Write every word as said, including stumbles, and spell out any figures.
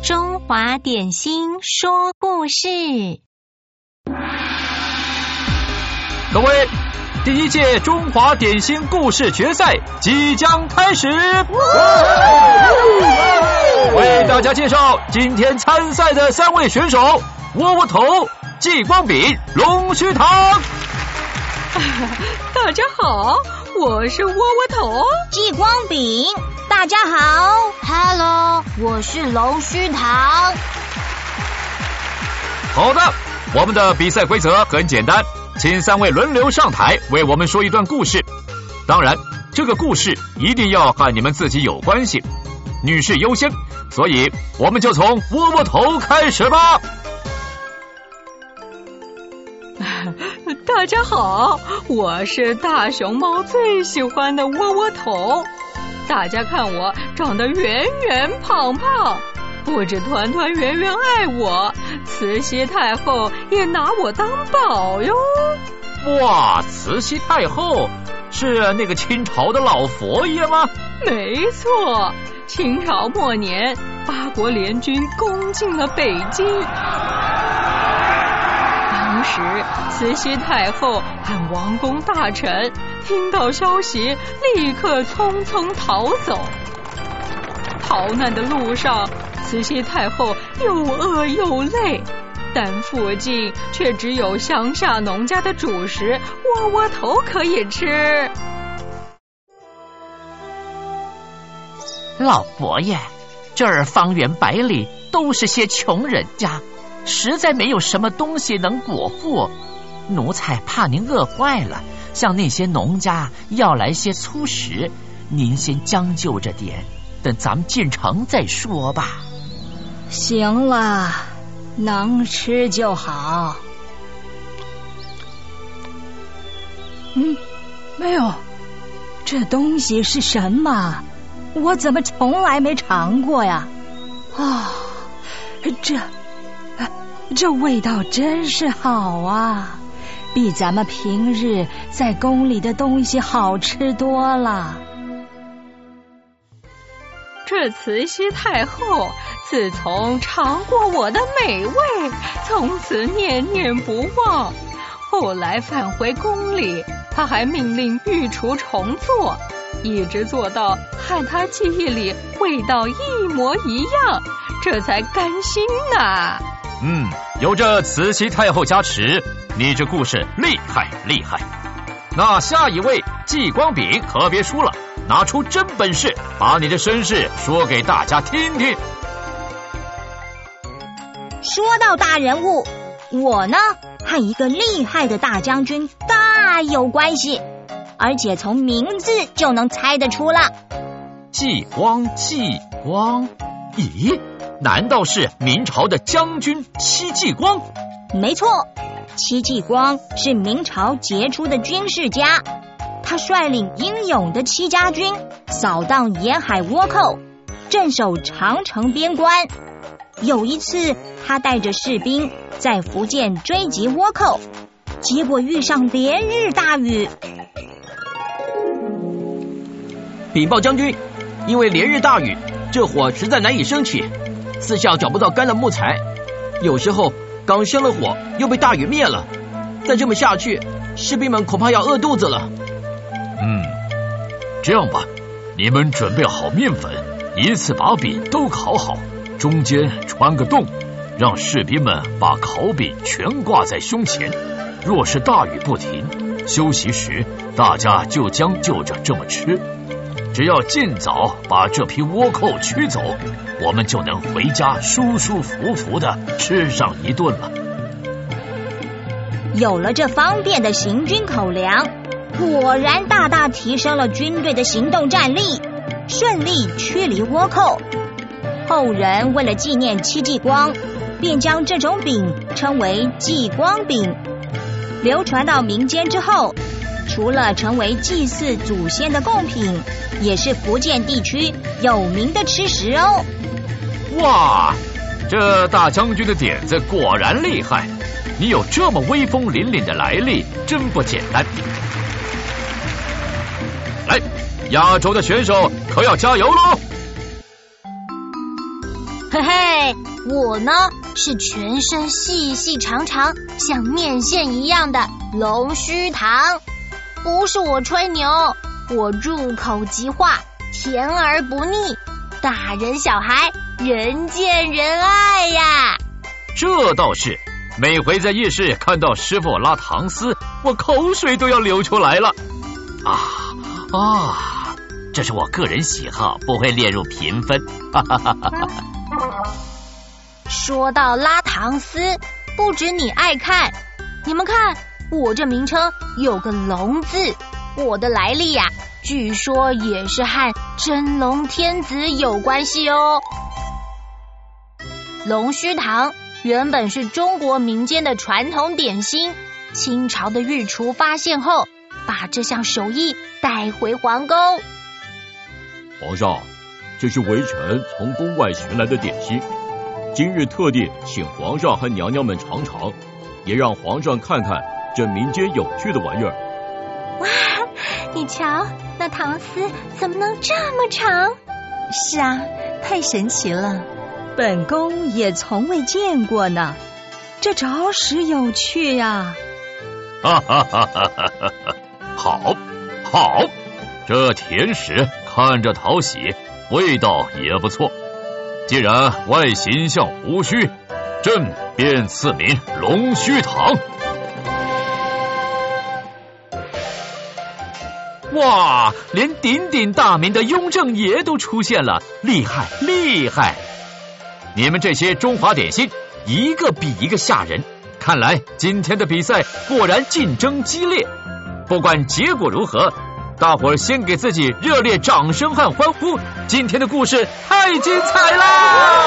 中华点心说故事。 各位，第一届中华点心故事决赛即将开始，为大家介绍今天参赛的三位选手：窝窝头、季光饼、龙须糖。 大家好，我是窝窝头。 季光饼，大家好 ，Hello， 我是龙须糖。 好的，我们的比赛规则很简单，请三位轮流上台为我们说一段故事。当然，这个故事一定要和你们自己有关系，女士优先，所以我们就从窝窝头开始吧。 大家好，我是大熊猫最喜欢的窝窝头。大家看我长得圆圆胖胖，不止团团圆圆爱我，慈禧太后也拿我当宝哟。 哇，慈禧太后是那个清朝的老佛爷吗？ 没错，清朝末年，八国联军攻进了北京。当时慈禧太后和王公大臣听到消息，立刻匆匆逃走。逃难的路上，慈禧太后又饿又累，但附近却只有乡下农家的主食窝窝头可以吃。 老佛爷，这儿方圆百里都是些穷人家，实在没有什么东西能果腹，奴才怕您饿坏了，向那些农家要来些粗食，您先将就着点，等咱们进城再说吧。 行了，能吃就好。嗯，没有，这东西是什么？我怎么从来没尝过呀？啊、哦，这这味道真是好啊，比咱们平日在宫里的东西好吃多了。 这慈禧太后自从尝过我的美味，从此念念不忘。后来返回宫里，她还命令御厨重做，一直做到和她记忆里味道一模一样，这才甘心呐。 嗯，有着慈禧太后加持，你这故事厉害厉害。那下一位季光饼可别输了，拿出真本事，把你的身世说给大家听听。 说到大人物，我呢和一个厉害的大将军大有关系，而且从名字就能猜得出了。 季光，季光，咦，难道是明朝的将军戚继光？ 没错，戚继光是明朝杰出的军事家，他率领英勇的戚家军扫荡沿海倭寇，镇守长城边关。有一次，他带着士兵在福建追击倭寇，结果遇上连日大雨。 禀报将军，因为连日大雨，这火实在难以升起，四下找不到干的木材，有时候刚生了火又被大雨灭了，再这么下去，士兵们恐怕要饿肚子了。 嗯，这样吧，你们准备好面粉，一次把饼都烤好，中间穿个洞，让士兵们把烤饼全挂在胸前。若是大雨不停，休息时大家就将就着这么吃。只要尽早把这批倭寇驱走，我们就能回家舒舒服服的吃上一顿了。 有了这方便的行军口粮，果然大大提升了军队的行动战力，顺利驱离倭寇。后人为了纪念戚继光，便将这种饼称为季光饼。流传到民间之后，除了成为祭祀祖先的贡品，也是福建地区有名的吃食哦。 哇，这大将军的点子果然厉害，你有这么威风凛凛的来历，真不简单。来，亚洲的选手可要加油喽！ 嘿嘿，我呢是全身细细长长，像面线一样的龙须糖。不是我吹牛，我入口即化，甜而不腻，大人小孩人见人爱呀。 这倒是，每回在夜市看到师傅拉糖丝，我口水都要流出来了。啊啊，这是我个人喜好，不会列入评分。哈哈哈哈。 说到拉糖丝，不止你爱看，你们看我这名称有个龙字，我的来历呀、啊，据说也是和真龙天子有关系哦。龙须糖原本是中国民间的传统点心，清朝的御厨发现后，把这项手艺带回皇宫。 皇上，这是微臣从宫外寻来的点心，今日特地请皇上和娘娘们尝尝，也让皇上看看这民间有趣的玩意儿。 哇，你瞧，那糖丝怎么能这么长？ 是啊，太神奇了，本宫也从未见过呢，这着实有趣呀！ 哈哈哈哈哈哈！好，好，这甜食看着讨喜，味道也不错。既然外形像胡须，朕便赐名龙须糖。 哇，连鼎鼎大名的雍正爷都出现了，厉害厉害！ 你们这些中华点心一个比一个吓人，看来今天的比赛果然竞争激烈。不管结果如何，大伙儿先给自己热烈掌声和欢呼，今天的故事太精彩啦！